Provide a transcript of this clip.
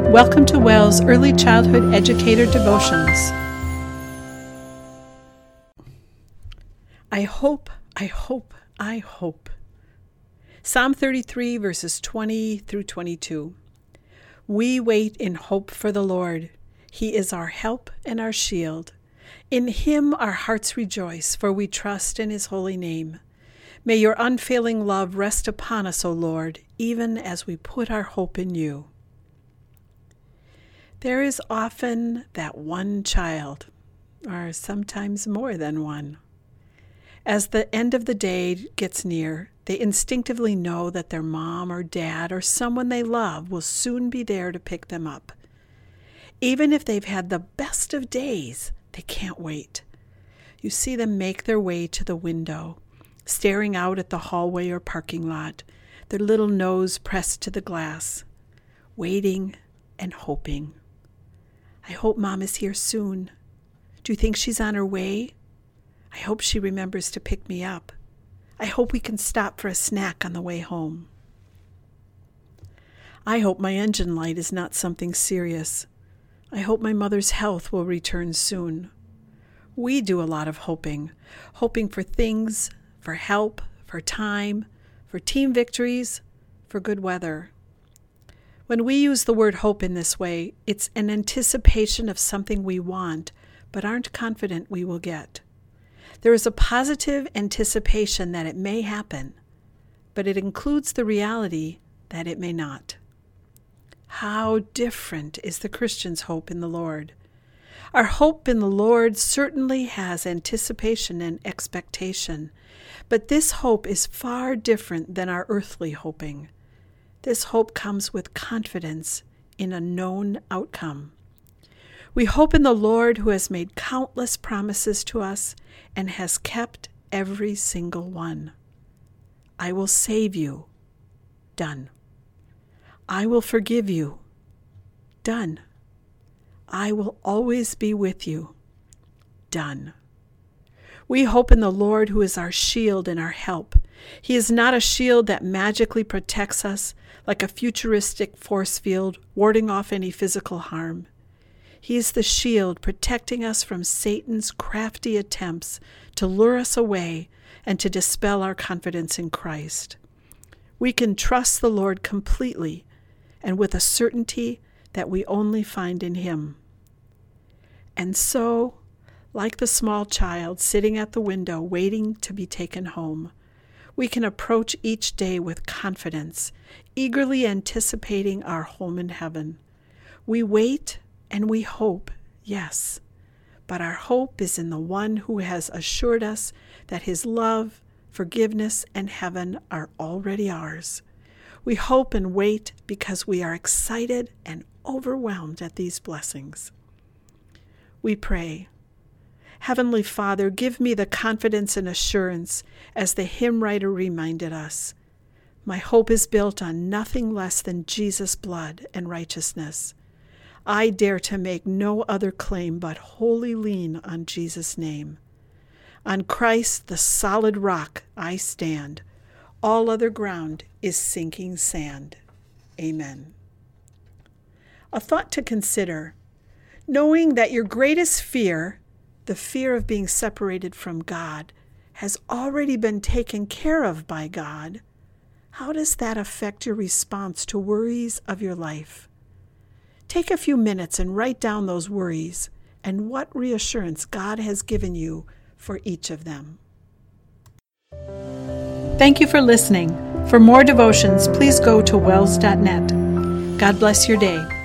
Welcome to WELL's Early Childhood Educator Devotions. I hope. Psalm 33, verses 20 through 22. We wait in hope for the Lord. He is our help and our shield. In Him our hearts rejoice, for we trust in His holy name. May your unfailing love rest upon us, O Lord, even as we put our hope in You. There is often that one child, or sometimes more than one. As the end of the day gets near, they instinctively know that their mom or dad or someone they love will soon be there to pick them up. Even if they've had the best of days, they can't wait. You see them make their way to the window, staring out at the hallway or parking lot, their little nose pressed to the glass, waiting and hoping. I hope Mom is here soon. Do you think she's on her way? I hope she remembers to pick me up. I hope we can stop for a snack on the way home. I hope my engine light is not something serious. I hope my mother's health will return soon. We do a lot of hoping for things, for help, for time, for team victories, for good weather. When we use the word hope in this way, it's an anticipation of something we want, but aren't confident we will get. There is a positive anticipation that it may happen, but it includes the reality that it may not. How different is the Christian's hope in the Lord? Our hope in the Lord certainly has anticipation and expectation, but this hope is far different than our earthly hoping. This hope comes with confidence in a known outcome. We hope in the Lord who has made countless promises to us and has kept every single one. I will save you. Done. I will forgive you. Done. I will always be with you. Done. We hope in the Lord who is our shield and our help. He is not a shield that magically protects us like a futuristic force field, warding off any physical harm. He is the shield protecting us from Satan's crafty attempts to lure us away and to dispel our confidence in Christ. We can trust the Lord completely and with a certainty that we only find in Him. And so, like the small child sitting at the window waiting to be taken home, we can approach each day with confidence, eagerly anticipating our home in heaven. We wait and we hope, yes, but our hope is in the one who has assured us that His love, forgiveness, and heaven are already ours. We hope and wait because we are excited and overwhelmed at these blessings. We pray, Heavenly Father, give me the confidence and assurance as the hymn writer reminded us. My hope is built on nothing less than Jesus' blood and righteousness. I dare to make no other claim but wholly lean on Jesus' name. On Christ, the solid rock, I stand. All other ground is sinking sand. Amen. A thought to consider. Knowing that your greatest fear, the fear of being separated from God, has already been taken care of by God, how does that affect your response to worries of your life? Take a few minutes and write down those worries and what reassurance God has given you for each of them. Thank you for listening. For more devotions, please go to wells.net. God bless your day.